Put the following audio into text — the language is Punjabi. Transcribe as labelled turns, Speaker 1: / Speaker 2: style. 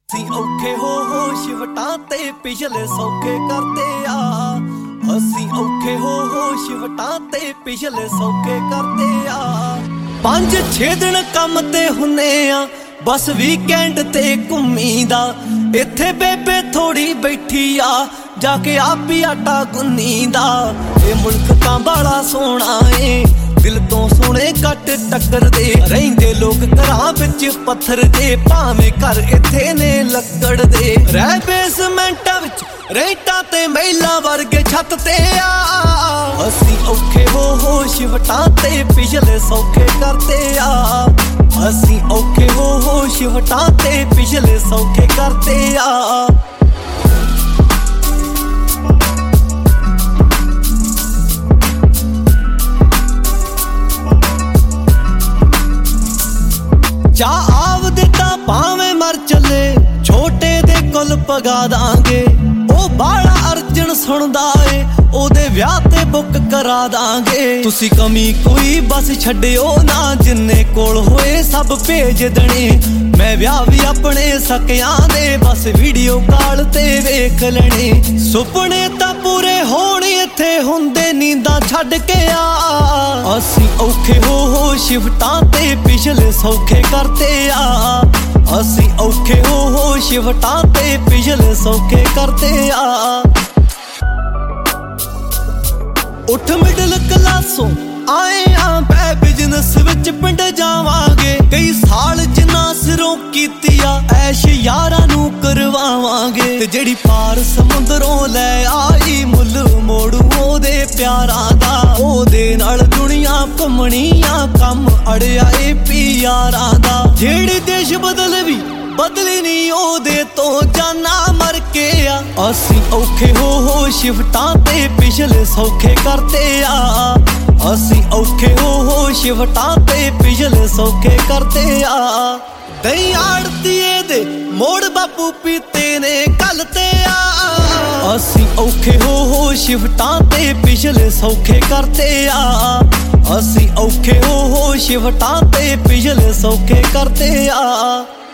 Speaker 1: ਅਸੀਂ ਔਖੇ ਹੋ ਸ਼ਿਵਟਾਂ ਤੇ ਪਿਛਲੇ ਸੌਖੇ ਕਰਦੇ ਆ। ਅਸੀਂ ਔਖੇ ਹੋ ਸ਼ਿਵਟਾਂ ਤੇ ਪਿਛਲੇ ਸੌਖੇ ਕਰਦੇ ਆ। 5-6 ਦਿਨ ਕੰਮ ਤੇ ਹੁੰਨੇ ਆ, ਬਸ ਵੀਕਐਂਡ ਤੇ ਘੁੰਮੀਦਾ। ਇੱਥੇ ਬੇਬੇ ਥੋੜੀ ਬੈਠੀ ਆ, ਜਾ ਕੇ ਆਪ ਹੀ ਆਟਾ ਗੁੰਨੀਦਾ। ਇਹ ਮੁਲਕ ਤਾਂ ਬੜਾ ਸੋਹਣਾ ਏ, ਦਿਲ ਤੋਂ ਸੋਹਣੇ ਕੱਟ ਟੱਕਰਦੇ। ਰਹਿੰਦੇ ਲੋਕ ਘਰਾਂ ਵਿੱਚ ਪੱਥਰ ਦੇ, ਭਾਵੇਂ ਘਰ ਇੱਥੇ ਨੇ ਲੱਕੜ ਦੇ। ਰਹਿ ਬੇਸਮੈਂਟਾਂ ਵਿੱਚ ਰੇਟਾਂ ਤੇ ਮਹਿਲਾਂ ਵਰਗੇ ਛੱਤ ਤੇ ਆ। ਅਸੀਂ ਔਖੇ ਹੋ ਸ਼ਿਵਟਾਂ ਤੇ ਪਿਛਲੇ ਸੌਖੇ ਕਰਦੇ ਆ। ਅਸੀਂ ਔਖੇ ਹੋ ਸ਼ਿਵਟਾਂ ਤੇ ਪਿਛਲੇ ਸੌਖੇ ਕਰਦੇ ਆ। ਚਾਹ ਆਵਦੇ ਤਾਂ ਭਾਵੇਂ ਮਰ ਚੱਲੇ, ਛੋਟੇ ਦੇ ਕੁੱਲ ਪਗਾ ਦਾਂਗੇ। ਉਹ ਬਾਲਾ ਅਰਜਨ ਸੁਣਦਾ ਏ, ਉਹਦੇ ਵਿਆਹ ਤੇ ਬੁੱਕ ਕਰਾ ਦਾਂਗੇ। ਤੁਸੀਂ ਕਮੀ ਕੋਈ ਬਸ ਛੱਡਿਓ ਨਾ, ਜਿੰਨੇ ਕੋਲ ਹੋਏ ਸਭ ਭੇਜ ਦੇਣੇ। ਮੈਂ ਵਿਆਹ ਵੀ ਆਪਣੇ ਸਕਿਆਂ ਦੇ, ਬਸ ਵੀਡੀਓ ਕਾਲ ਤੇ ਵੇਖ ਲੈਣੇ। ਸੁਪਨੇ ਤਾਂ ਪੂਰੇ ਹੋਣ ਇੱਥੇ ਹੁੰਦੇ, ਨੀਂਦਾਂ ਛੱਡ ਕੇ ਆ। ਅਸੀਂ ਔਖੇ ਹੋ ਸ਼ਿਵਟਾਂ ਤੇ ਪਿਛਲੇ ਸੌਖੇ ਕਰਦੇ ਆ। ਅਸੀਂ ਔਖੇ ਹੋ ਸ਼ਿਵਟਾਂ ਤੇ ਪਿਛਲੇ ਸੌਖੇ ਕਰਦੇ ਆ। ਉੱਠ ਮਿਡਲ ਕਲਾਸੋਂ ਆਏ ਆਂ, ਪੈ ਬਿਜ਼ਨਸ ਵਿੱਚ ਪਿੰਡ ਜਾਵਾਂਗੇ। ਕਈ ਸਾਲ ਜਿੰਨਾ ਸਿਰੋਂ ਕੀਤੀ ਆ, ਐਸ਼ ਯਾਰਾਂ ਨੂੰ ਕਰਵਾਵਾਂਗੇ। ਤੇ ਜਿਹੜੀ ਪਾਰ ਸਮੁੰਦਰੋਂ ਲੈ ਆਈ, ਮੁੱਲ ਮੋੜੂ ਉਹਦੇ ਪਿਆਰਾਂ ਦਾ। ਉਹਦੇ ਨਾਲ ਦੁਨੀਆ ਘੁੰਮਣੀ ਆ, ਕੰਮ ਅੜਿਆ ਏ ਪਿਆਰਾਂ ਦਾ। ਜਿਹੜੇ ਦੇਸ਼ ਬਦਲੀ ਨੀ ਉਹਦੇ ਤੋਂ ਜਾਨਾਂ ਮਰ ਕੇ ਆ। ਅਸੀਂ ਔਖੇ ਹੋ ਸ਼ਿਵਟਾਂ ਤੇ ਪਿਛਲੇ ਸੌਖੇ ਕਰਦੇ ਆ। ਅਸੀਂ ਔਖੇ ਹੋ ਸ਼ਿਵਟਾਂ ਤੇ ਪਿਛਲੇ ਸੌਖੇ ਕਰਦੇ ਆ। ਦਹੀਂ ਆੜਤੀਏ ਦੇ ਮੋੜ ਬਾਪੂ ਪੀਤੇ ਨੇ ਕੱਲ ਤੇ ਆ। ਅਸੀਂ ਔਖੇ ਹੋ ਸ਼ਿਵਟਾਂ ਤੇ ਪਿਛਲੇ ਸੌਖੇ ਕਰਦੇ ਆ। ਅਸੀਂ ਔਖੇ ਹੋ ਸ਼ਿਵਟਾਂ ਤੇ ਪਿਛਲੇ ਸੌਖੇ ਕਰਦੇ ਆ।